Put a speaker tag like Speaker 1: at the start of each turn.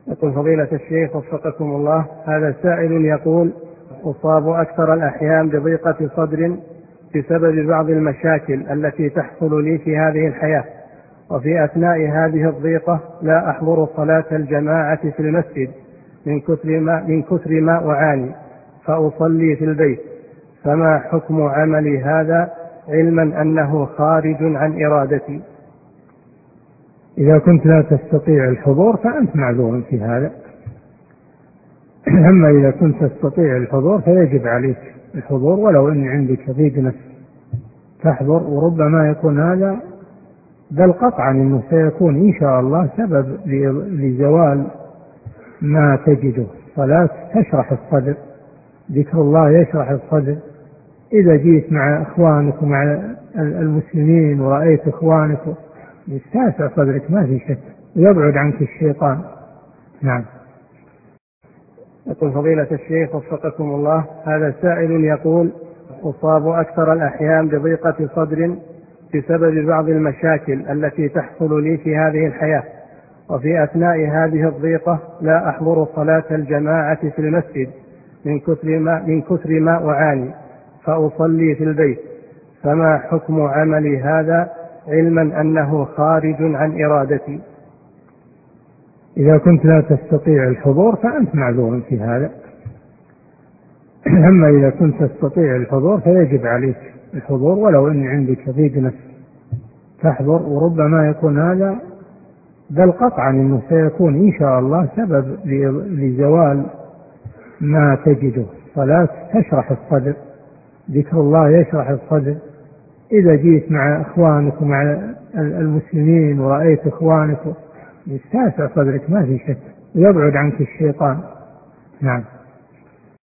Speaker 1: يقول فضيلة الشيخ وفقكم الله، هذا سائل يقول: أصاب أكثر الأحيان بضيقة صدر بسبب بعض المشاكل التي تحصل لي في هذه الحياة، وفي أثناء هذه الضيقة لا أحضر صلاة الجماعة في المسجد من كثر ما أعاني، فأصلي في البيت، فما حكم عملي هذا علما أنه خارج عن إرادتي؟
Speaker 2: إذا كنت لا تستطيع الحضور فأنت معذور في هذا. أما إذا كنت تستطيع الحضور فيجب عليك الحضور، ولو أن عندك ضيق نفس تحضر، وربما يكون هذا بل قطعا أنه سيكون إن شاء الله سبب لزوال ما تجده. صلاة تشرح الصدر، ذكر الله يشرح الصدر. إذا جيت مع إخوانك ومع المسلمين ورأيت إخوانك يستاسع صدرك ما في شك، ويبعد عنك الشيطان. نعم.
Speaker 1: يقول فضيلة الشيخ وفقكم الله، هذا سائل يقول: أصاب أكثر الأحيان بضيقة صدر بسبب بعض المشاكل التي تحصل لي في هذه الحياة، وفي أثناء هذه الضيقة لا أحضر صلاة الجماعة في المسجد من كثر ما أعاني، فأصلي في البيت، فما حكم عملي هذا علما أنه خارج عن إرادتي؟
Speaker 2: إذا كنت لا تستطيع الحضور فأنت معذور في هذا. أما إذا كنت تستطيع الحضور فيجب عليك الحضور، ولو أن عندك ضيق نفس تحضر، وربما يكون هذا بل قطعا أنه سيكون إن شاء الله سبب لزوال ما تجده. صلاة تشرح الصدر، ذكر الله يشرح الصدر. إذا جيت مع إخوانك ومع المسلمين ورأيت إخوانك يستاسع صدرك ما في شك، ويبعد عنك الشيطان. نعم.